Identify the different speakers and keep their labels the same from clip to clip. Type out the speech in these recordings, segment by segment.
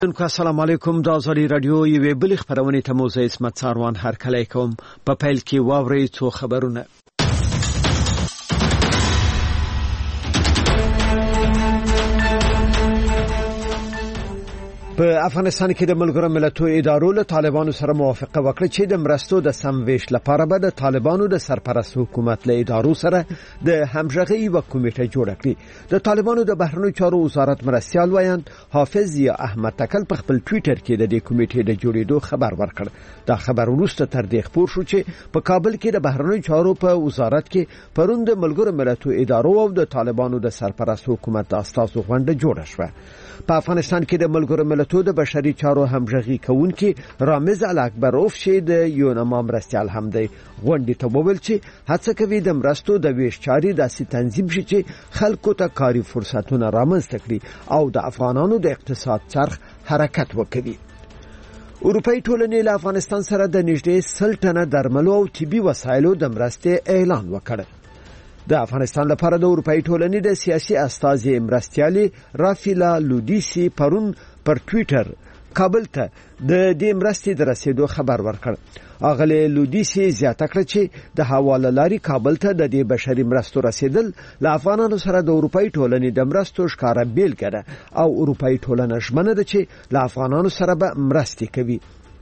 Speaker 1: السلام علیکم. دا زری رادیو یوې بل خبرونه ته موزه اسمت ساروان هر کله کوم په پیل کې واوري څو خبرونه. په افغانستان کې د ملګرو ملتونو ادارو له طالبانو سره موافقه وکړه چې د مرستو د سمویش لپاره به د طالبانو د سرپرست حکومت له ادارو سره د همغږي یو کمیټه جوړه کړي. د طالبانو د بهرنیو چارو وزارت مرستیال وایي حافظ یا احمد تکل په خپل ټوئیټر کې د دې کمیټې د جوړېدو خبر ورکړ. دا خبر وروسته تر دې خبر شو چې په کابل کې د بهرنیو چارو په وزارت کې پروند د ملګرو ملتونو ادارو او د طالبانو د سرپرست حکومت د اساسو غونډه جوړه شوه. په افغانستان کې د ملګرو ملتونو د بشري چارو همغږي کوونکي رامز الاکبروف چې د یونما مرستیال هم دی غونډې ته وویل چې هڅه کوي د مرستو د ویش چاري داسې تنظیم شي چې خلکو ته کاري فرصتونه رامنځته کړي او د افغانانو د اقتصاد چرخ حرکت وکړي. اروپאי ټولنې له افغانستان سره د نږدې 100 ټنه درملو او طبي وسایلو د مرستې اعلان وکړ. د افغانستان لپاره د اروپאי ټولنې د سیاسي استازي مرستيالي رافیلا لودیسی پرون پر ټوئیټر کابل ته د دې مرستې د رسیدو خبر ورکړ. اغله لودیسی زیاته کړ چې د حواله لاري کابل ته د دې بشري مرستو رسیدل له افغانانو سره د اروپאי ټولنې د مرستو ښکارا بیلګه ده او اروپאי ټولنه ژمنه ده چې له افغانانو سره به مرستې کوي.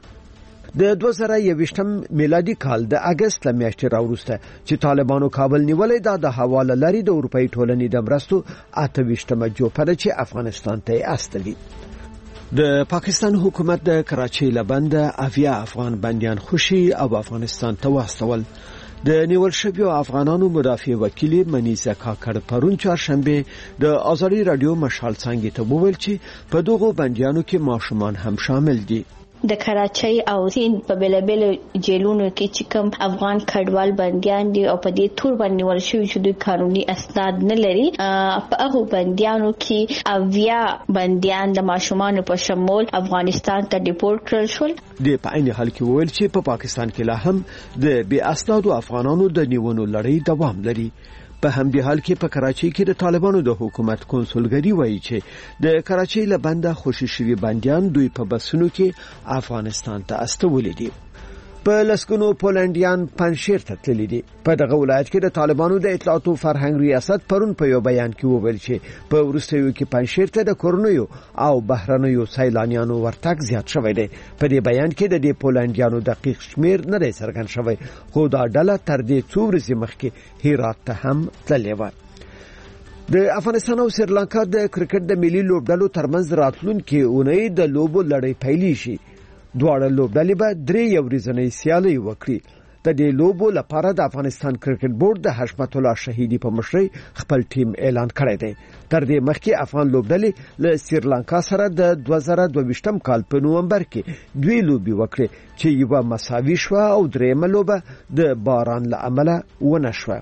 Speaker 1: د 2021 میلادي کال د اگست میاشتې راوروسته چې طالبانو کابل نیولې ده د حواله لري د اروپאי ټولنې د مرستو 28مه جوپره چې افغانستان ته استوي. د پاکستان حکومت د کراچۍ لبند اویا افغان بنديان خوشي او افغانستان ته واستول. د نیول شویو افغانانو مدافع وکیل منیزه کاکړ پرون چهارشنبه د آزادي رادیو مشال څنګه ته وویل چې په دغه بنديانو کې ماشومان هم شامل دي.
Speaker 2: د کراچۍ او سین په بلبل جیلونو کې چې کوم افغان کډوال بنديان دي او په دې تور باندې ورشي چې د قانوني اسناد نه لري په هغه بنديانو کې اویا بنديان د ماشومان په شمول افغانستان ته ډیپورټ کړل شول.
Speaker 1: د په عین حال کې ویل چې په پاکستان کې لا هم د بې اسنادو افغانانو د نیونو لړۍ دوام لري. په همدې حال کې په کراچۍ کې د طالبانو د حکومت کنسولګری وایي چې د کراچۍ لبنده خوشي شوی بنديان دوی په بسونو کې افغانستان ته استولې دي. په لسګونو پولنډیان پنځشیر ته تللي دي. په دغه ولایت کې د طالبانو د اطلاعات او فرهنګ ریاست پرون په یو بیان کې وویل چې په وروستیو کې پنځشیر ته د کورنیو او بهرنیو سیلانیانو ورتګ زیات شوی دی. په دې بیان کې د دې پولنډیانو دقیق شمیر نه دی څرګند شوی خو دا ډله تر دې څو ورځې مخکې هرات ته هم تللې و. د افغانستان او سریلانکا د کرکټ د ملي لوبډلو ترمنځ راتلونکي اونۍ د لوبو لړۍ پیلې شي. دواړه لوبډلې به 3 ورځنۍ سیالي وکړي. د دې لوبو لپاره د افغانستان کرکټ بورډ د حشمت الله شهیدی په مشرۍ خپل ټیم اعلان کړی دی. تر دې مخکې افغان لوبډلې له سریلانکا سره د 2022 کال په نومبر کې 2 لوبي وکړې چې یو مساوي شو او درېمه لوبه د باران له امله ونه شوه.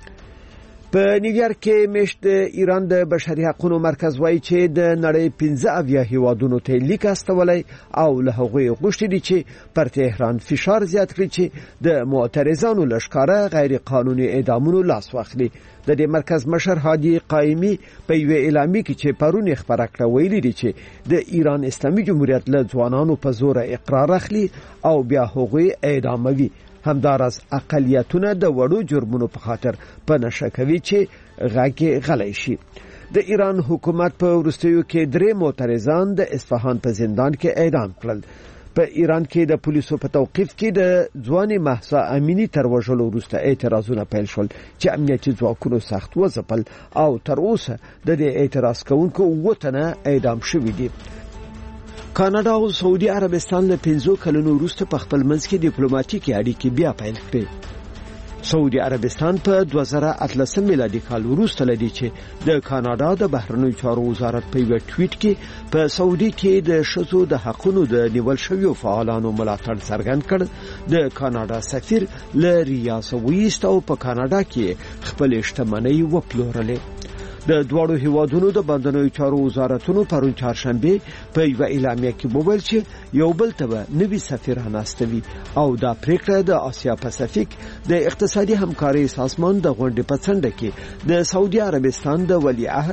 Speaker 1: په نیویارک کې مشت ایران د بشري حقوقو مرکز وایي چې د نړۍ 15 هیوادونو ته لیک استولای او له هغوی غوښتي دي چې پر تهران فشار زیات کړي چې د معترضانو لشکاره غیر قانوني اعدامونو لاس واخلي. د دې مرکز مشر هادي قائمي په یو اعلامیه کې چې پرون خبره کړه ویلي دي چې د ایران اسلامي جمهوریت له ځوانانو په زور اقرار اخلي او بیا هغوی اعداموي. همدارس اقلیتونه د وړو جرمونو په خاطر په نشه کوي چې غاګي غلې شي. د ایران حکومت په وروستیو کې 3 معترضان د اصفهان په زندان کې اعدام کړل. په ایران کې د پولیسو په توقیف کې د ځواني مهسا امینی تر وژلو وروسته اعتراضونه پیل شول چې امنیتي ځواکونو سخت وځپل او تر اوسه د دې اعتراض کوونکو 9 تنه اعدام شوي دي. کاناډا او سعودي عربستان له 15 کلونو وروسته په خپل منځ کې ډیپلوماټیکي اړیکې بیا پیل کړې. سعودي عربستان په 2013 میلادي کال وروسته لدی چې د کاناډا د بهرنیو چارو وزارت په یو ټویټ کې په سعودي کې د شذو د حقونو د نیول شویو فعالانو ملاتړ څرګند کړ. د کاناډا سفیر ل ریاض ویست او په کاناډا کې خپل شتمنۍ وپلورلې. د دوړو هیوادونو د بندنوي چارو وزارتونو پرون چهارشنبه په یو اعلامیه کې وویل چې یو بل ته نوي سفیران استوي او دا پریکړه د آسیا پاسفیک د اقتصادي همکارۍ سازمان د غونډې په څنډه کې د سعودي عربستان د ولی عهد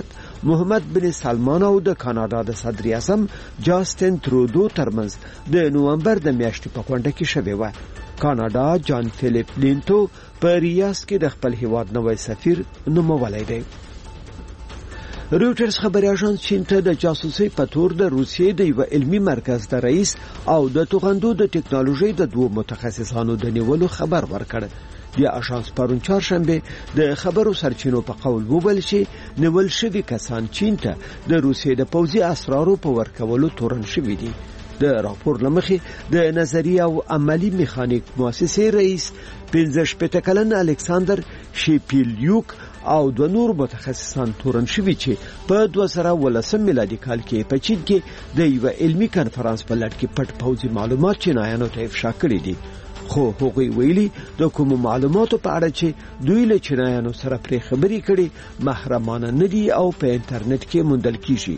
Speaker 1: محمد بن سلمان او د کاناډا د صدر اعظم جاستن ترودو ترمنځ د نومبر د میاشتې په غونډه کې شوې و. کاناډا جان فیلیپ لینتو په ریاض کې د خپل هیواد نوی سفیر نومولی دی. رویټرز خبري اژانس چین ته د جاسوسي په تور د روسیې د یو علمي مرکز د رئیس او د توغندو د ټکنالوژي د دوه متخصصانو د نیولو خبر ورکړ. د اژانس پرون چهارشنبه د خبرو سرچینو په قول وویل چې نیول شوي کسان چین ته د روسیې د پوځي اسرارو په ورکولو تورن شوي دي. د راپور لمخې د نظریه او عملی میخانیک مؤسسې رئیس 15 کلن الکساندر شیپیلیوک او د نور متخصصان تورن شوي چې په 2019 میلادي کال کې په چین کې د یو علمي کانفرنس په لړ کې پټ پوځي معلومات چینایانو ته افشا کړي دي. خو هغوی ویلي د کوم معلوماتو په اړه چې دوی له چینایانو سره پرې خبرې کړي محرمانه نه دي او په انټرنیټ کې موندل کیږي.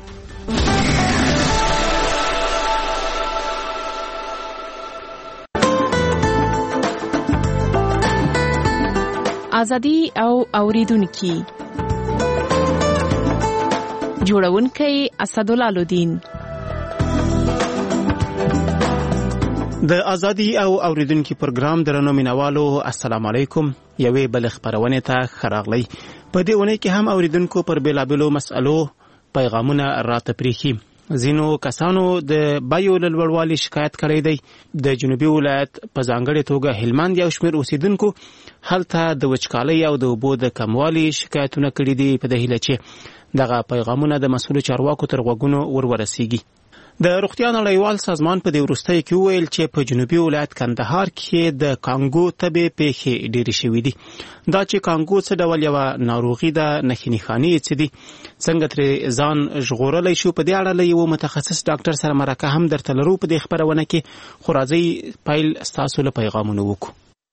Speaker 3: ازادي او اوریدونکي جوړونکي اسدالله لودین.
Speaker 4: د ازادي او اوریدونکو پروګرام درنو مینوالو السلام علیکم. یوې بل خبرونه ته خراغلی. په دې ونه کې هم اوریدونکو پر بیلابلو مسألو پیغامونه راته پریخي. زینو کسانو د بایو لوړوالي شکایت کړی دی. د جنوبي ولایت په ځانګړې توګه هلمند یو شمېر اوسیدونکو هلته د وچکالۍ او د اوبو د کموالي شکایتونه کړي دي. په دې هیله چې دغه پیغامونه د مسؤل چارواکو تر غوږونو ورورسیږي. د روغتیا نړیوال سازمان په دې وروستیو کې وویل چې په جنوبي ولایت کندهار کې د کانګو تبې پیښې ډېرې شوې دي. دا چې کانګو څه ډول یوه ناروغي ده، نښې نښانې یې څه دي، څنګه ترې ځان ژغورلی شو، په دې اړه له یو متخصص ډاکټر سره مرکه هم درته لرو په دې خپرونه کې. خو راځئ پیل ستاسو له پیغامونو وکړو.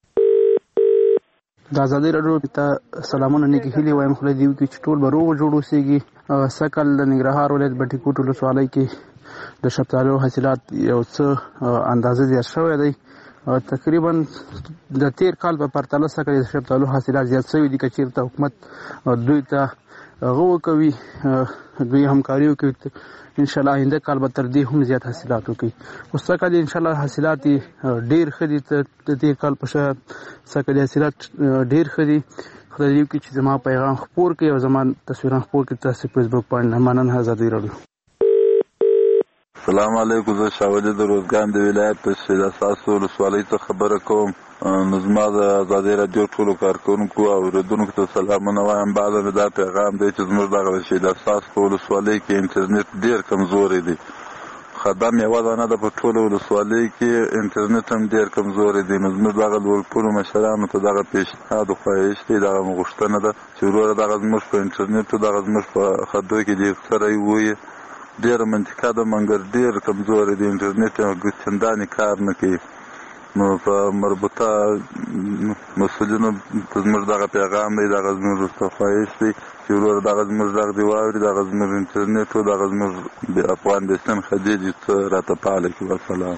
Speaker 5: د ازادي راډیو ته سلامونه نیکې هیلې وایم. خدای دې وکړي چې ټول به روغ جوړ اوسېږي. سږ کال د ننګرهار ولایت بټي کوټ ولسوالۍ کې د شفتالو حاصلات یو څه اندازه زیات شوی دی. تقریبا د تیر کال په پرتله سږ کال د شفتالو حاصلات زیات شوي دي. که چېرته حکومت دوی ته هغه وکوي، دوی همکاري وکوي، انشاءالله آینده کال به تر دې هم زیات حاصلات وکړي. خو سږ کال انشاءالله حاصلات ډېر ښه دي. د تیر کال په شان سږ کال حاصلات ډېر ښه دي. خدای دې وکړي چې زما پیغام خپور کړي او زما تصویران خپور کړي تاسو فیسبوک باندې. مننه. ازادي راډیو.
Speaker 6: السلام علیکم. زه شاولې د روزګان د ولایت په شهید اساس ولسوالۍ څخه خبره کوم. نو زما د ازادي راډیو ټولو کارکوونکو او اوریدونکو ته سلامونه وایم. بعد مې دا پیغام دی چې زموږ دغه شهید اساس په ولسوالۍ کې انټرنیټ ډېر کمزوری دی. خدام یوه دانه ده په ټوله ولسوالۍ کې، انټرنیټ هم ډېر کمزوری دی. نو زموږ دغه لوړپوړو مشرانو ته دغه پیشنهاد و خواهش دی، دغه غوښتنه ده چې وروره دغه زموږ په انټرنیټو دغه زموږ په خدو کې دې سره ووایي. ډېره منطقه ده مګر ډېر کمزوری دی، انټرنیټ چندانې کار نه کوي. نو په مربوطه مسؤلینو ته زموږ دغه پیغام دی، دغه زموږ ورته خواهش دی چې وروره دغه زموږ غږ دې واوري، دغه زموږ انټرنیټ و دغه زموږ د افغان بیسن خدي دې څه راته فعاله کړي. والسلام.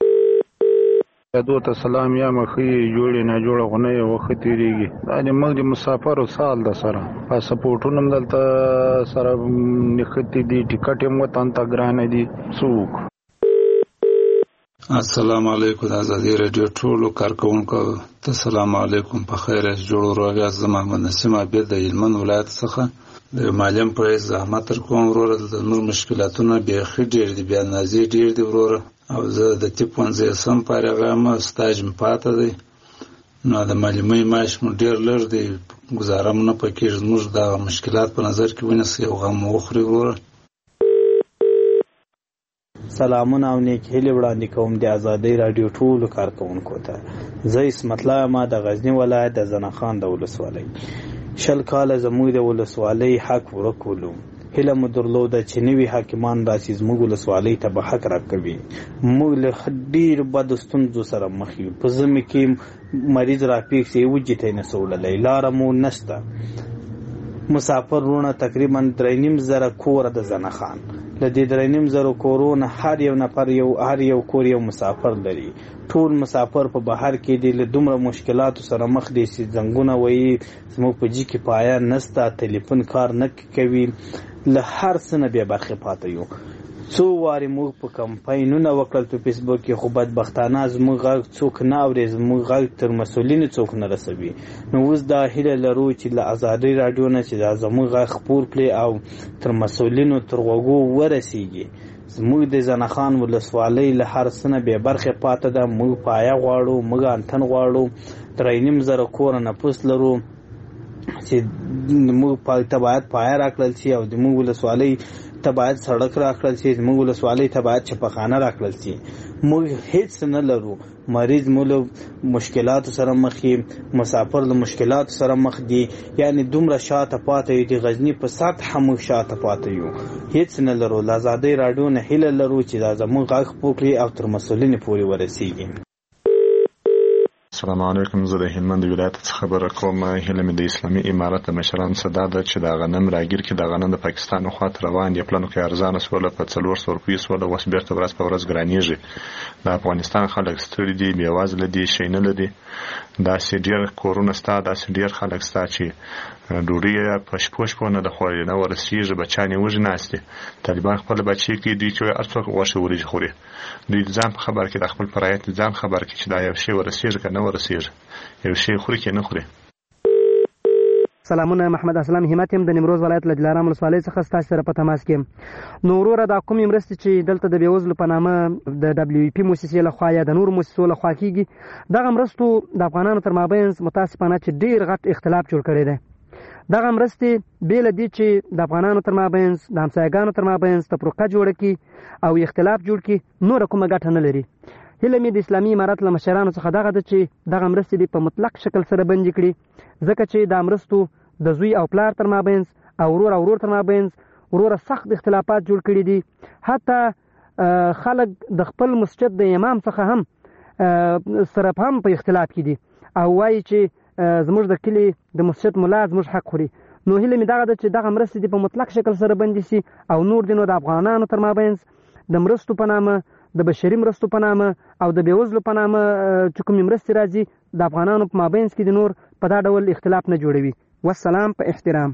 Speaker 5: دو ته سلام. یا مخې جوړې نه جوړه خو نه یې وخت تېرېږي. دا د موږ د مسافرو سال ده سره پاسپورټونه هم دلته سره نښتي دي، ټکټ هم وطن ته ګرانه دي. څوک
Speaker 7: السلام علیکم. د ازادي راډیو ټولو کارکوونکو ته سلام علیکم. په خیر یاست، جوړ روغ یاست. زه محمد نسیم عابد د هلمند ولایت څخه د معلم په حیث زحمت درکوم. وروره د نور مشکلاتونه بیخي ډېر دي، بیا اندازې ډېر دي وروره. او زه د طب پوهنځي سم فارغ یم، سټاج مې پاته دی. نو د معلمۍ معاش مو ډېر لږ دی، ګزاره مو نه پکېږي. زموږ دغه مشکلات په نظر کې ونیسئ او غم مو وخورئ وروره.
Speaker 8: سلامونه او نیک هیلې وړاندې کوم د ازادۍ راډیو ټولو کارکوونکو ته. زه اسمت الله یم د غزني ولایت د زنخان د ولسوالۍ. 20 کاله زموږ د ولسوالۍ حق ورک ولو. هیله مو درلوده چې نوي حاکمان راشي زموږ ولسوالۍ ته به حق راکوي. موږ له ډېرو بدو ستونزو سره مخ یو. په ژمي کې مریض راپېښ شي، وجې ته یې نه څه وړلی، لاره مو نشته. مسافر وروڼه تقریبا 3,500 کوره د زنخان د دې 3.5 کورونه هر یو کور یو مسافر لري. ټول مسافر په بهر کې دي، له دومره مشکلاتو سره مخ دي چې زنګونه وایي زموږ په جي کې پایا نسته، ټلیفون کار نه کوي، له هر څه نه بې برخې پاته یو. څو وارې موږ په کمپاینونه وکړل په فیسبوک کې، خو بدبختانه زموږ غږ څوک نه اوري، زموږ غږ تر مسؤلینو څوک نه رسوي. نو اوس دا هیله لرو چې له ازادۍ راډیو نه چې دا زموږ غږ خپور کړي او تر مسؤلینو تر غوږو ورسیږي. زموږ د زنخان ولسوالۍ له هر څه نه بې برخې پاته ده. موږ پایه غواړو، موږ انتن غواړو، 3.5 کوره نفوس لرو چې موږ ته باید پایه راکړل شي او د موږ ولسوالۍ ته باید سړک راکړل شي، زموږ ولسوالۍ ته باید چپخانه راکړل شي. موږ هیڅ نه لرو. مریض مو له مشکلاتو سره مخ دي، مسافر له مشکلاتو سره مخ دي، یعنی دومره شاته پاته یو. د غزني په سطح موږ شاته پاته یو، هیڅ نه لرو. له ازادۍ راډیو نه هیله لرو چې دا زموږ غږ خپور کړي او تر مسؤلینو پورې ورسیږي.
Speaker 9: السلام علیکم. زه د هلمند ولایت څخه خبره کوم. هیله مې د اسلامي امارت د مشرانو څخه دا ده چې د غنم راګیر کې د غنم د پاکستان خواته روان دي. پلانو کې ارزانه سوله په 400 روپیو سوله، اوس بیرته ورځ په ورځ ګرانیږي. د افغانستان خلک ستړي دي، بېوزله دي، شی نه لري. داسې ډېر کورونه ستا، داسې ډېر خلک ستا چې ډوډۍ په شپو نه د خوړلې نه ورسېږي، بچیان یې وږي ناست دي. طالبان خپل بچي کې دوی چې هر څوک غوښې وریجې خوري. دوی د ځان په خبر کې، د خپل فرایت د ځان خبر کې چې دا یو شی ورسېږي که نه ورسېږي، یو شی خوري که نه خوري.
Speaker 10: سلامونه، محمد اسلام همت یم د نیمروز ولایت له دلارام ولسوالۍ څخه ستاسو سره په تماس کې. نو وروره دا کومې مرستې چې دلته د بېوزلو په نامه د WFP موسسې لخوا یا د نورو موسسو لخوا کېږي، دغه مرستو د افغانانو تر مابینځ متاسفانه چې ډېر غټ اختلاف جوړ کړی دی. دغه مرستې بې له دې چې د افغانانو تر مابینځ، د همسایګانو تر مابینځ تفرقه جوړه کړي او اختلاف جوړ کړي، نوره کومه ګټه نه لري. هیله مې د اسلامي امارت له مشرانو څخه دغه ده چې دغه مرستې دې په مطلق شکل سره بندي کړي، ځکه چې دا مرستو د زوی او پلار تر مابینځ او ورور تر مابینځ وروره سخت اختلافات جوړ کړي دي. حتی خلک د خپل مسجد د امام څخه هم سره هم په اختلاف کې دي او وایي چې زموږ د کلي د مسجد ملا زموږ حق خوري. نو هیله مې دغه ده چې دغه مرستې دې په مطلق شکل سره بندي سي او نور دي نو د افغانانو تر مابینځ د مرستو په نامه، د بشري مرستو په نامه او د بېوزلو په نامه چې کومې مرستې راځي، د افغانانو په مابینځ کې د نور په دا ډول اختلاف نه جوړوي. والسلام په احترام.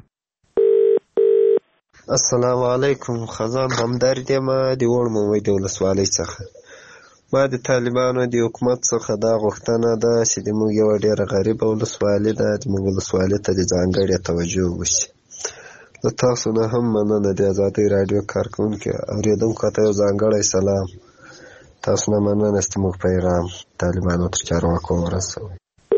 Speaker 11: السلام علیکم. خزان همدرد یم د وړ مومید ولسوالۍ څخه. ما د طالبانو د حکومت څخه دا غوښتنه ده چې زموږ یوه ډېره غریبه ولسوالي ده، زموږ ولسوالۍ ته د ځانګړې توجه وشي. له تاسو نه هم مننه د ازادۍ راډیو کارکوونکي اورېدونکو ته یو ځانګړی سلام. تاسو نه مننه چې موږ پیغام طالبانو تر چارواکو ورسوئ.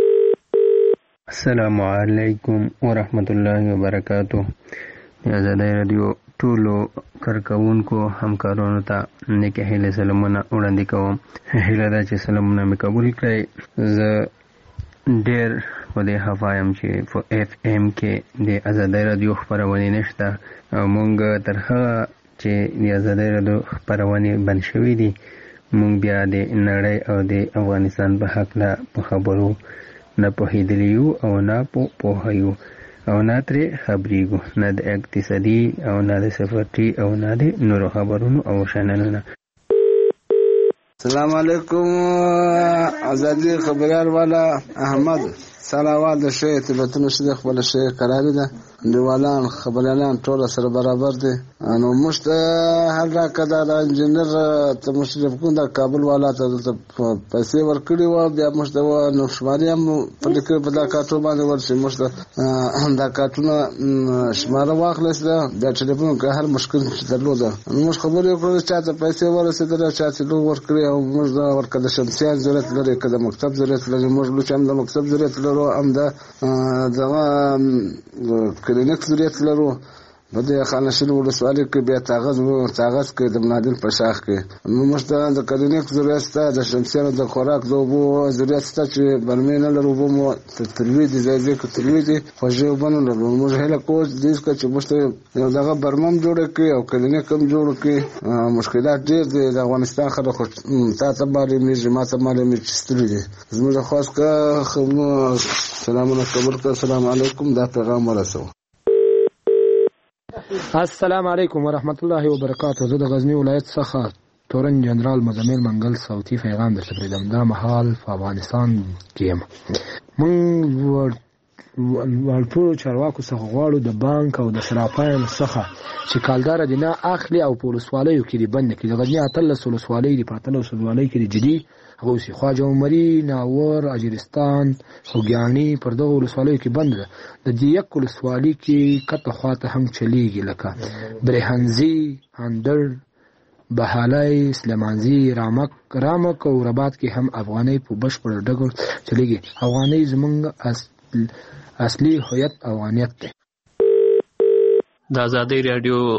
Speaker 12: السلام علیکم ورحمت الله وبرکاتو. ازادۍ راډیو ټولو کارکوونکو همکارانو ته نیکې هیلې سلامونه وړاندې کوم. هیله ده چې سلامونه مې قبول کړئ. زه ډېر په دې خفه یم چې په FM کې د ازادۍ راډیو خپرونې نشته او مونږ تر هغه چې د ازادۍ راډیو خپرونې بند شوي دي، مونږ بیا د نړۍ او د افغانستان په هکله په خبرو نه پوهېدلی یو او نه پوهه یو او نه ترې خبرېږو، نه د اقتصادي او نه د سفرتي او نه د نورو خبرونو او شانلونو.
Speaker 13: السلام علیکم. ازادي خبريال والا احمد سلاوال د شی تبتون شي خپل شی قراري ده. دیوالان خبريالان ټول سره برابر دي. نو مشت هر راکدا د انجنیر ته مشرف کو د کابل والا ته پیسې ورکړي و، بیا مشت نو شماري هم په لیکل په دا کارټو باندې ورشي. مشت دا کارټونه شماره واخلص ده د ټلیفون که هر مشکل درلوده. موږ خبرې وکړو چې ته پیسې ورسېدل چې لو ورکړي او موږ دا ورکړه شمسيان ضرورت لري، کله مکتب ضرورت لري، موږ لوچ هم د مکتب ضرورت لرو، هم د دغه کلینیک ضرورت لرو. په دې خانشین ولسوالۍ کې بیا تاغز کې د منادل په شاخ کې موږ د کلینیک ضرورت ته، د شمسيانو د خوراک د اوبو ضرورت ته چې برمې نه لرو، اوبو مو تروي دي ځای کې تروي دي خوږې اوبه نه لرو. موږ هیله کوو چې موږ یو دغه برمم جوړه کړي او کلینیک هم جوړ کړي. مشکلات ډېر دي د افغانستان خلک، تا ته معلومېږي ما ته معلومېږي چې ستړي دي. زموږ خاص که سلامونه قبول کړه. السلام علیکم. دا پیغام ورسوه.
Speaker 14: السلام علیکم ورحمت الله وبرکاته. زه د غزنی ولایت څخه تورن جنرال مزمل منګل صوتي پیغام درته پرېږدم. دا مهال په افغانستان کې یم. موږ ټولو چارواکو څخه غواړو د بانک او د صرافانو څخه چې کالدار دي نه اخلي او په ولسوالیو کې دي بند کړي. د غزني 18 ولسوالۍ دي، په 18 ولسوالۍ کې دي جدي هغه اوسي. خواجه عمري، ناور، اجرستان، خوږیاڼي پر دغه ولسوالیو کې بند ده. د دې یک ولسوالۍ کې کته خواته هم چلیږي لکه برهنزي، هندر، بهالای، سلیمانزي، رامک او رباط کې هم افغانۍ په بشپړ ډول چلیږي. افغانۍ زمونږ اصلي هویت افغانیت دی.
Speaker 15: د ازادۍ رادیو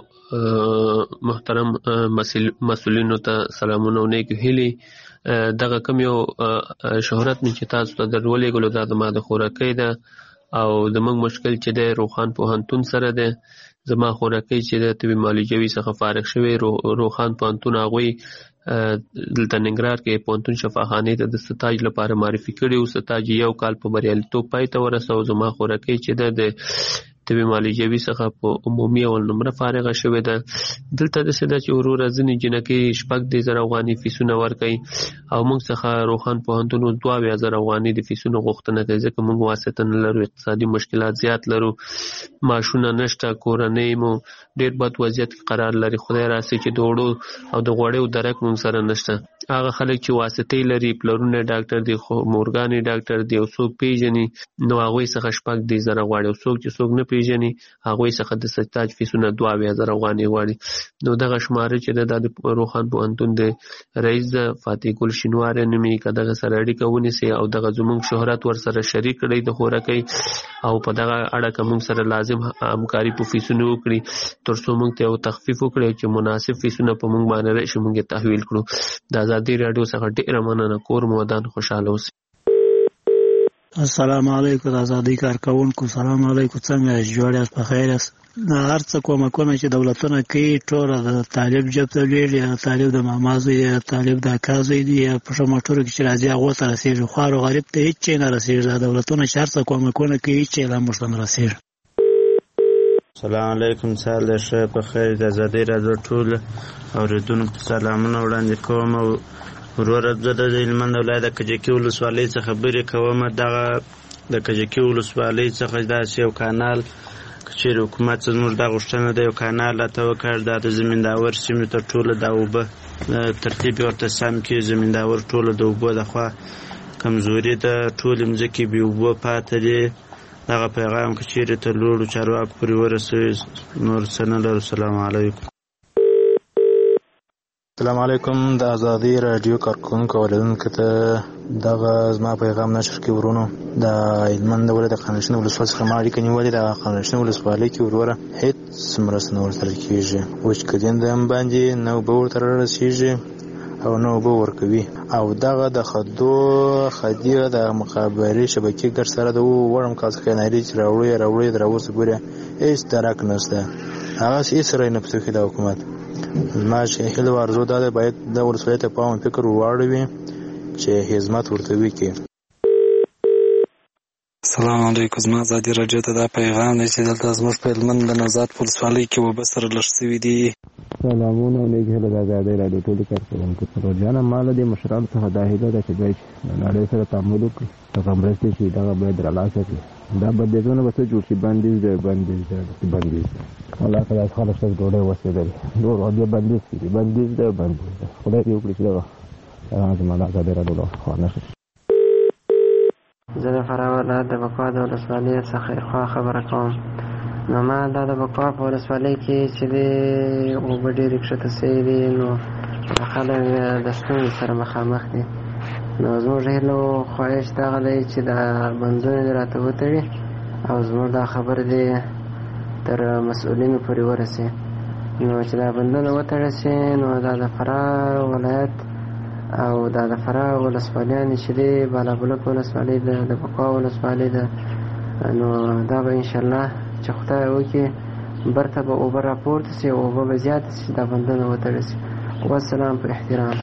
Speaker 15: محترم مسؤلینو ته سلامونه او نیک هیلې. دغه کوم یو شهرت مې چې تاسو ته درولېږلو دا زما د خوراکۍ ده او زموږ مشکل چې دی روخان پوهنتون سره دی. زما خوراکۍ چې د طب معالجوي څخه فارغ شوی روخان پوهنتون هغوی دلته ننګرهار کې پوهنتون شفاخانې ته د ستاج لپاره معرفي کړي او ستاج یو کال په بریالیتوب پای ته ورسو. زما خوراکۍ چې ده د طب معالجوي څخه په عمومي اول نمره فارغه شوې ده. دلته داسې ده چې وروره ځینې جنکۍ 6,000 افغانۍ فیسونه ورکوي او موږ څخه روخان پوهنتون 22,000 افغانۍ د فیسونو غوښتنه کوي ځکه موږ واسطه نه لرو، اقتصادي مشکلات زیات لرو، معاشونه نشته، کورنۍ مو ډېر بد وضعیت کې قرار لري. خدای راسي چې د وړو او د غوړیو درک موږ سره نشته. هغه خلک چې واسطې لري، پلرونه ډاکټر دي، مورګانې ډاکټر دي او څوک پیژني نو هغوی څخه 6,000 غواړي او څوک چې څوک نه پیژني هغوی څخه د ستاج فیسونه 22,000 افغانۍ غواړي. نو دغه شماره چې ده دا د روخان پوهنتون د رئیس ده فاتح ګل شینواری نومي که دغه سره اړیکه ونیسي او دغه زموږ شهرت ورسره شریک کړي د خوراکۍ او په دغه اړه که موږ سره لازم همکاري په فیسونو وکړي تر څو موږ ته یو تخفیف وکړي چې مناسب فیسونه په موږ باندې راشي موږ یې تحویل کړو. د ازادي راډیو څخه ډېره مننه. کور مو ودان خوشحاله اوسئ.
Speaker 16: السلام علیکم د ازادۍ کارکوونکو. سلام علیکم، څنګه یاست؟ جوړ یاست؟ په خیر یاست؟ هر څه کومکونه چې دولتونه کوي ټوله د طالب جب ته لویږي، یا طالب د ماما زوی یا طالب د اکا زوی دي یا په ښه موټرو کې چې راځي هغو ته رسېږي. خوار و غریب ته هېڅ شی نه رسېږي. دا دولتونه چې هر څه کومکونه کوي هېڅ شی لا موږ ته نه رسېږي.
Speaker 17: السلام علیکم، سهار د ښه په خیر. د ازادۍ راډیو ټول اورېدونکو ته سلامونه وړاندې کوم. وروره زه د هلمند ولایت د کجکي ولسوالۍ څخه خبرې کوم. دغه د کجکي ولسوالۍ څخه داسې یو کانال که چېرې حکومت زموږ دا غوښتنه ده یو کانال راته وکړ، دا د زمینداور سیمې ته ټوله دا اوبه ترتیب یې ورته سم کړي. زمینداور ټوله د اوبو لخوا کمزوري ده، ټولې مځکې بې اوبو پاتې دي. دغه پیغام که چېرې تر لوړو چارواکو پورې ورسوي نور څه نه لرو. السلام علیکم.
Speaker 18: السلام علیکم. د ازادۍ راډیو کارکوونکو اوریدونکو ته دغه زما پیغام نشر کې ورونو د هلمند ولایت د خانشین ولسوالۍ څخه ما اړیکه نیولې. د خانشین ولسوالۍ کې وروره هېڅ مرسته نه ورسره کېږي. وچکدین د هم باندې نه اوبه ورته رارسېږي او نه اوبه ورکوي. او دغه د خدي د مخابرې شبکې ګډ سره د وړم کاس کناري چې راوړی تر اوسه پورې هېڅ درک نشته. هغسې هېڅ رای نه پسې د حکومت. زما چې هیله او ارزو دا ده باید د ولسوالۍ ته پام فکر واړوي چې خدمت ورته وکړي.
Speaker 19: السلام علیکم. زما ازادي راډیو ته دا پیغام دی چې دلته زموږ په هلمند د نوزاد په ولسوالۍ کې اوبه سره لږ سوي دي.
Speaker 20: سلامونه او نیک هیله د ازادۍ راډیو ټولو کارکوونکو ته. جانه ما له دې مشرانو څخه دا هیله ده چې دوی نړۍ سره تعامل وکړي، دغه مرستې چې دغه باید رالاسه کړي. دا بندیزونه به څه جوړ شي؟ بندیز دی الله تعالی خلک ته ډوډۍ وسېدلې نور دې بندیز کړي. بندیز دی خدای دې وکړي چې دغه زما د ازادۍ راډیو له خوا نشي.
Speaker 21: زه د فراه ولایت د بکوا د ولسوالۍ څخه خیرخوا خبره کوم. نو ما دا د بکوا په ولسوالۍ کې چې د اوبه ډېرې کښته سوي دي نو خلک د ستونزې سره مخامخ دي. نو زموږ هیله او خواهش دغه دی چې دا بندونه دې راته وتړي او زموږ دا خبره دې تر مسؤلینو پورې ورسي. نو چې دا بندونه وتړل سي نو دا د فراه ولایت او دا د فراه ولسوالیانې چې دی بالابلوک ولسوالۍ ده، د بکوا ولسوالۍ ده، نو دا به انشاءالله چې خدای وکړي برته به اوبه راپورته سي، اوبه به زیاته سي، دا بندونه وتړل سي. والسلام په احترام.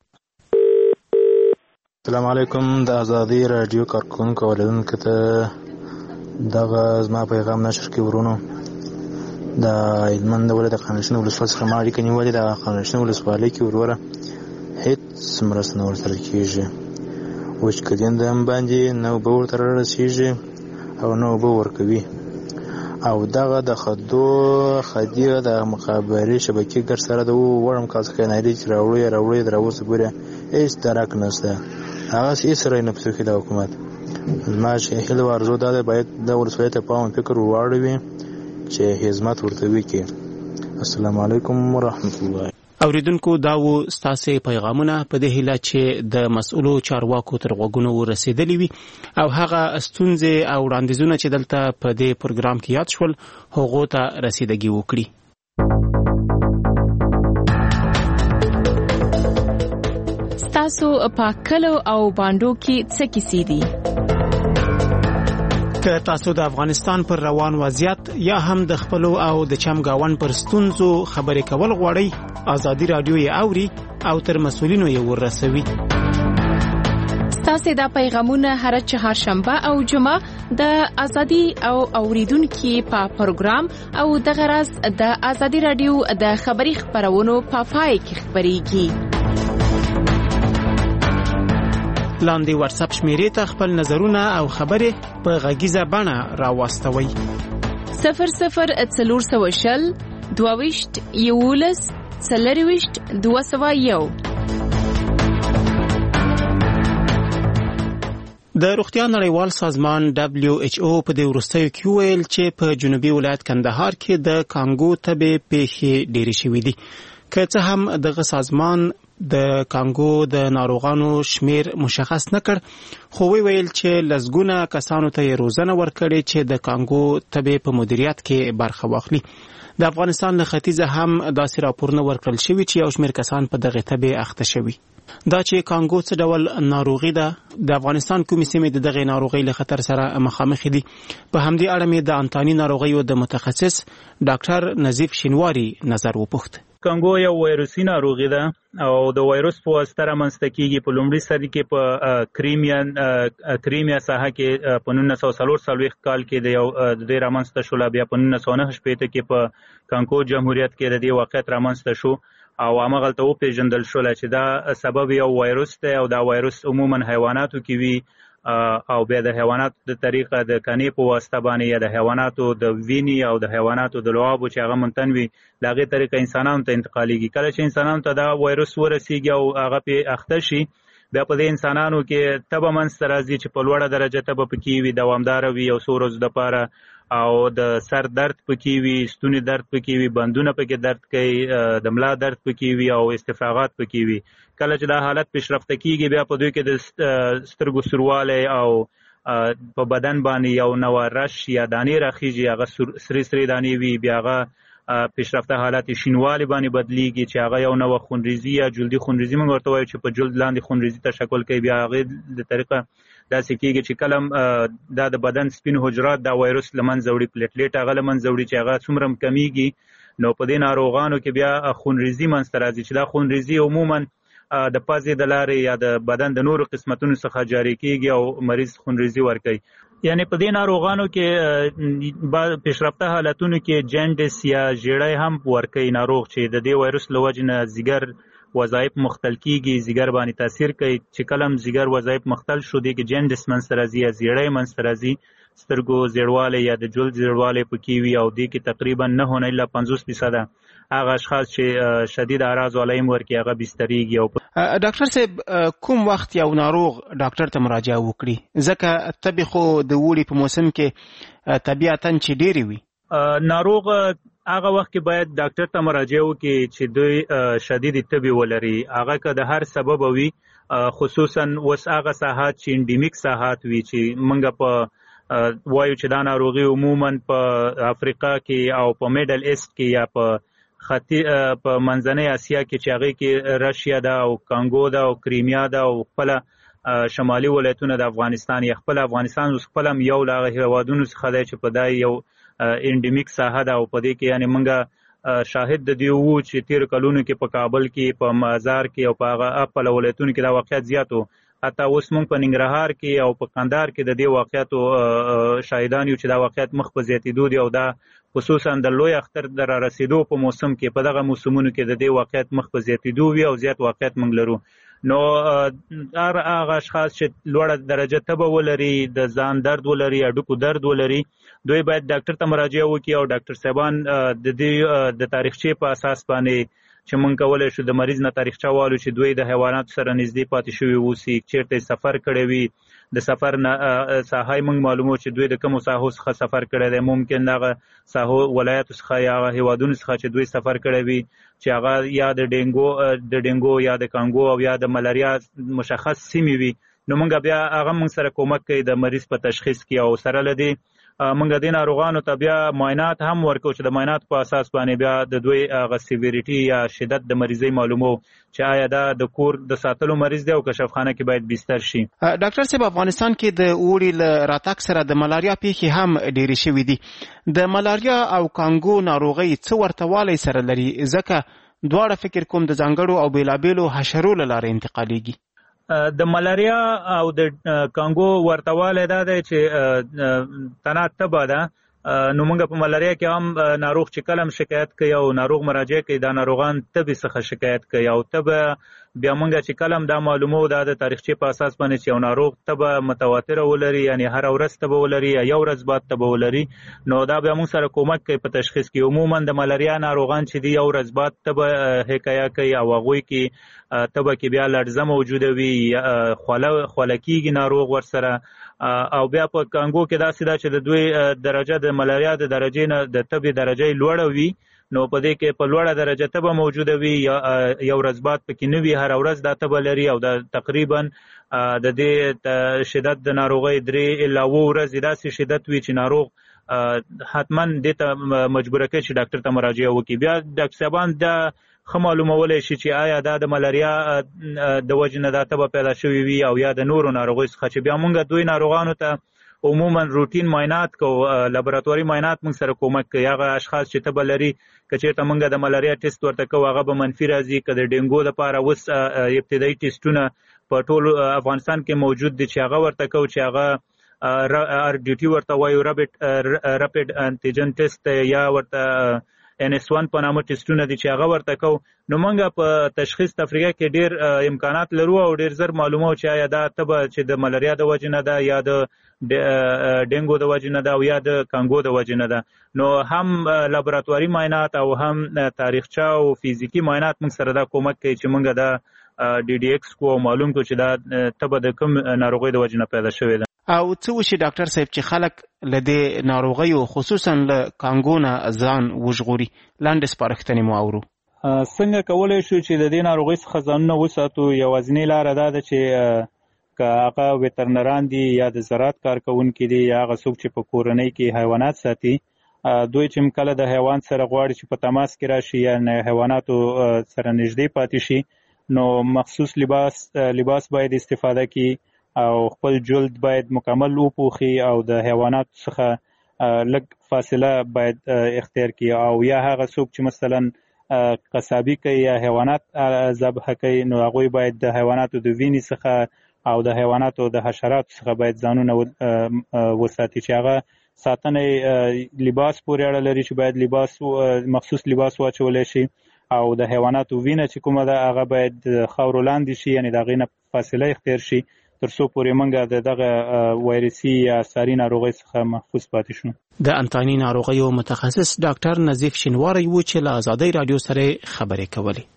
Speaker 18: السلام علیکم. د ازادۍ راډیو کارکوونکو اوریدونکو ته دغه زما پیغام نشر کې ورونو د هلمند ولایت د قانشین ولسوالۍ څخه ما اړیکه نیولې ده. قانشین ولسوالۍ کې وروره هېڅ مرسته نه ورسره کېږي. وچکالي هم باندې نه اوبه ورته رارسېږي او نه اوبه ورکوي. او دغه د خدي د مخابرې شبکې ګډ سره د وړم کال څخه ناري چې راوړي تر اوسه پورې هېڅ درک نشته. هغسې هېڅ رای نه پسې د حکومت. زما چې هیله او ارزو دا ده باید د ولسوالۍ ته پام فکر واړوي چې خدمت ورته وکړي. السلام علیکم ورحمت الله.
Speaker 4: اوریدونکو دا و ستاسو پیغامونه په دې هیله چې د مسؤلو چارواکو تر غوږونو ورسېدلي وي او هغه ستونزې او وړاندیزونه چې دلته په دې پروګرام کې یاد شول هغو ته رسیدګي وکړي.
Speaker 3: ستاسو په کلو او باندو کې څه کیسې دي؟
Speaker 4: که تاسو د افغانستان پر روان وضعیت یا هم د خپلو او د چمګاون پر ستونزو خبرې کول غواړئ، ازادي رادیو یې اوري او تر مسؤلینو یې ورسوي.
Speaker 3: ستاسو دا پیغامونه هر چهارشنبه او جمعه د ازادي او اوریدونکو په پروګرام او د غرض د ازادي رادیو د خبري خبرونو په پای کې خبريږي.
Speaker 4: لاندې واتس اپ شمیرې ته خپل نظرونه او خبرې په غږیزه بڼه راوستوئ.
Speaker 3: 0040 22 11 201.
Speaker 4: د روغتیا نړیوال سازمان WHO په دې وروستیو کې ویل چې په جنوبي ولایت کندهار کې د کانګو تبې پیښې ډېرې شوې دي. که څه هم دغه سازمان د کانګو د ناروغانو شمیر مشخص نکړ، خو ویل چې لزګونه کسانو ته روزنه ورکړي چې د کانګو تبې په مدیریت کې برخه واخلي. د افغانستان له ختیځه هم داسې راپورونه ورکړل شوي چې یو شمیر کسان په دغه تبې اخته شوي. دا چې کانګو څه ډول ناروغي ده، د افغانستان کومې سیمې د دغه ناروغۍ له خطر سره مخامخ دي، په همدې اړه مې د انتاني ناروغیو د متخصص ډاکټر نظیف شینواری نظر وپوښت.
Speaker 2: کانګو یو وایروسي ناروغي ده او د وایروس په واسطه رامنځته کیږي. په لومړي سر کې په کریمیا ساحه کې په 1940 کال کې د رامنځته شو. بیا په 1990 کې په کانګو جمهوریت کې د دې واقعیت رامنځته شو او هغلته وپېژندل شو چې دا سبب یو وایروس دی او دا وایروس عموما حیواناتو کې وي او بیا د حیواناتو د طریقه د کنې په واسطه باندې یا د حیواناتو د ویني او د حیواناتو د لعابو چې هغه منتنوي لاغه طریقه انسانانو ته انتقالیږي. کله چې انسانانو ته دا وایروس ورسیږي او هغه په اخته شي، بیا په دې انسانانو کې تبه منځته راځي چې په لوړه درجه تبه پکې وي، دوامدار وي او څو ورځې لپاره، او د سر درد پکې وي، ستوني درد پکې وي، بندونه پکې درد کوي، د ملا درد پکې وي او استفراغات پکې وي. کله چې دا حالت پیشرفته کیږي، بیا په دوی کې د سترګو سوروالی او په بدن باندې یو نوع رش یا دانې راخیږي، هغه سری دانې وي، بیا هغه پیشرفته حالت شینوالی باندې بدلیږي چې هغه یو نوع خونریزي یا جلدي خونریزي موږ ورته وایو چې په جلد لاندې خونریزي تشکل کوي. بیا هغه د طریقه داسې کیږي چې کله دا د بدن سپین حجرات دا وایروس له منځه وړي، پلیټلیټ هغه له منځه وړي چې هغه څومره کمیږي، نو په دې ناروغانو کې بیا خونریزي منځته راځي چې دا خونریزي عموما د پازې د لارې یا د بدن د نورو قسمتونو څخه جاری کیږي او مریض خونریزي ورکوي. یعنی په دې ناروغانو کې پیشرفته حالتونو کې جنډس یا ژیړی هم ورکوي ناروغ چې د دې وایروس له وجې نه ځیګر وظایف مختل کیږي، ځیګر باندې تاثیر کوي. چې کله ځیګر وظایف مختل شو، دې کې جنډس منځته راځي یا ژیړی منځته راځي، سترګو زیړوالی یا د جلد زیړوالی پکې وي او دې کې تقریبا 9 نه الا 50% هغه اشخاص چې شدید اعراض علایم ورکي هغه بستریږي. او
Speaker 4: ډاکټر صاحب کوم وخت یو ناروغ ډاکټر ته مراجعه وکړي؟ ځکه تبې خو د وړي په موسم کې طبیعتاً چې ډېرې وي.
Speaker 2: ناروغ هغه وخت کې باید ډاکټر ته مراجعه وکړي چې دوی شدید تبې ولري. هغه که د هر سبب وي، خصوصا اوس هغه ساحات چې انډیمیک ساحات وي چې موږ په وایو چې دا ناروغي عموما په افریقا کې او په میډل ایست کې یا په منځنۍ اسیا کې چې هغه کې رشیا ده او کانګو ده او کریمیا ده او خپل شمالي ولایتونه د افغانستان یا خپل افغانستان خپل یو له هیوادونو څخه دی چې په دای یو انډیمیک ساحه ده او په دې کې یعنی موږ شاهد د دې وو چې تیر کلونو کې په کابل کې، په مزار کې او په هغه خپل ولایتونو کې دا واقعیت زیاتو. حتی اوس موږ په ننګرهار کې او په قندهار کې د دې واقعیتو شاهدان یو چې دا واقعیت مخ په زیاتېدو دي او دا خصوصا د لوی اختر د رسیدو په موسم کې په دغه موسمونو کې د دې واقعیت مخ په زیاتېدو وي او زیات واقعیت موږ لرو. نو هغه اشخاص چې لوړه درجه تبه ولري، د ځان درد ولري، هډوکو درد ولري، دوی باید ډاکټر ته مراجعه وکړي او ډاکټر صاحبان د دې د تاریخچې په اساس باندې چې مونږ کولی شو د مریض نه تاریخچه والو چې دوی د حیواناتو سره نږدې پاتې شوي اوسي، چیرته سفر کړی وي، د سفر نه ساحه موږ معلومو چې دوی د کومو ساحو څخه سفر کړی دی، ممکن هغه ساحو ولایاتو څخه یا هغه هیوادونو څخه چې دوی سفر کړی وي چې هغه یا د ډینګو یا د کانګو او یا د ملاریا مشخص سیمې وي. نو مونږ بیا هغه مونږ سره کومک کوي د مریض په تشخیص کې او سره لدی مونږ د ناروغانو ته بیا معاینات هم ورکو چې د معاینات په اساس باندې بیا د دوی هغه سیویریټي یا شدت د مریضۍ معلومو چې آیا دا د کور د ساتلو مریض دی او کشفخانه کې باید بستر شي.
Speaker 4: ډاکټر صاحب، افغانستان کې د اوړي له راتګ سره د ملاریا پیښې هم ډېرې شوې دي. د ملاریا او کانګو ناروغۍ څه ورته والی سره لري؟ ځکه دواړه فکر کوم د ځانګړو او بیلابیلو حشرو له لارې انتقالیږي.
Speaker 2: د ملاریا او د کانګو ورته والی دا دی چې تنه تبه ده. نو موږ په ملاریا کې هم ناروغ چې کله هم شکایت کوي او ناروغ مراجعه کوي دا ناروغان تبې څخه شکایت کوي او تبه بیا موږ چې کله هم دا معلومو دا د تاریخچې په اساس باندې چې یو ناروغ تبه متواتره ولري، یعنی هر ورځ تبه ولري یا یو ورځ بعد تبه ولري، نو دا بیا موږ سره کومک کوي په تشخیص کې. عموما د ملاریا ناروغان چې دی یو ورځ بعد تبه حکایه کوي او هغوی کې تبه کې بیا لړزه موجوده وي، خوله کېږي ناروغ ورسره. او بیا په کانګو کې داسې ده چې د دوی درجه د ملاریا د درجې نه د تبې درجه لوړه وي، نو په دې کې په لوړه درجه تبه موجوده وي، یو ورځ بعد پکې نه وي، هر ورځ دا تبه لري او دا تقریبا د دې شدت د ناروغۍ 3 الی 9 ورځې داسې شدت وي چې ناروغ حتما دې ته مجبوره کوي چې ډاکټر ته مراجعه وکړي. بیا ډاکټر صاحبان دا ښه معلومولی شي چې آیا دا د ملاریا د وجې نه دا تبه پیدا شوې وي او یا د نورو ناروغیو څخه، چې بیا موږ دوی ناروغانو ته عموما روټین معاینات کوو، لابراتواري معاینات موږ سره کومک کوي. هغه اشخاص چې تبه لري که چېرته موږ د ملاریا ټیسټ ورته کوو هغه به منفي راځي، که د ډینګو لپاره اوس ابتدایي ټیسټونه په ټول افغانستان کې موجود دي چې هغه ورته کوو چې هغه RDT ورته وایو، رپیډ انټیجن ټیسټ یا ورته NS1 په نامه ټیسټونه دي چې هغه ورته کوو. نو موږ په تشخیص تفریح کې ډېر امکانات لرو او ډېر زر معلومو چې آیا دا تبه چې د ملاریا د وجې نه ده یا د ډینګو د وجې نه ده او یا د کانګو د وجې نه ده. نو هم لابراتواري معاینات او هم تاریخچه او فیزیکي معاینات موږ سره دا کومک کوي چې موږ دا DDX کو معلوم کو چې دا تبه د کوم ناروغۍ د وجې نه پیدا شوې ده.
Speaker 4: او څه وشي ډاکټر صاحب چې خلک له دې ناروغیو خصوصا له کانګو نه ځان وژغوري؟ لاندې سپارښتنې مو اورو.
Speaker 2: څنګه کولی شو چې د دې ناروغۍ څخه ځانونه وساتو؟ یوازینۍ لاره دا ده چې که هغه ویترنران دي یا د زراعت کارکوونکي دي یا هغه څوک چې په کورنۍ کې حیوانات ساتي، دوی چې کله د حیوان سره غواړي چې په تماس کې راشي یا حیواناتو سره نږدې پاتې شي، نو مخصوص لباس باید استفاده کړي او خپل جلد باید مکمل وپوښي او د حیواناتو څخه لږ فاصله باید اختیار کړي. او یا هغه څوک چې مثلا قصابي کوي یا حیوانات ذبح کوي، نو هغوی باید د حیواناتو د وینې څخه او د حیواناتو د حشراتو څخه باید ځانونه وساتي، چې هغه ساتنې لباس پورې اړه لري چې باید مخصوص لباس واچولی شي او د حیواناتو وینه چې کومه ده هغه باید خاورو لاندې شي، یعنې د هغې نه فاصله اختیار شي تر څو پورې موږ د دغه وایرسي یا ساري ناروغۍ څخه محفوظ پاتې شو.
Speaker 4: د انتاني ناروغیو متخصص ډاکټر نظیف شینواری و چې له ازادۍ رادیو سره خبرې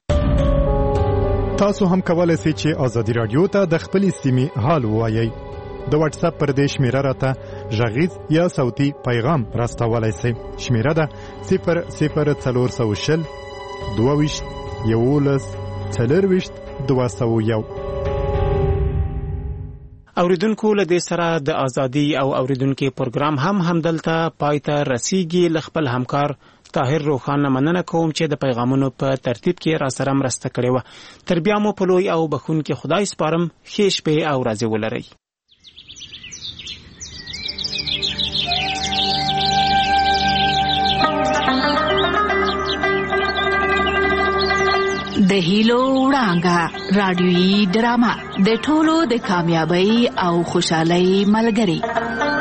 Speaker 4: کولې.
Speaker 1: تاسو هم کولای شئ چې ازادي رادیو ته د خپلې سیمې حال ووایئ. د واتس اپ پر دې شمیره راته غږیز یا صوتي پیغام راستولای شئ. شمیره ده 00420 22 11 24 201.
Speaker 4: اوریدونکو له دې سره د ازادي او اوریدونکو پروګرام هم دلته پای ته رسیږي. له خپل همکار طاهر روخان مننه کوم چې د پیغامونو په ترتیب کې را سره مرسته کړې وه. تر بیا مو په لوی او بخښونکي خدای سپارم. ښې شپې او ورځې ولرئ.
Speaker 22: د هیلو وړانګه رادیويي ډرامه د ټولو د کامیابی او خوشحالۍ ملګری.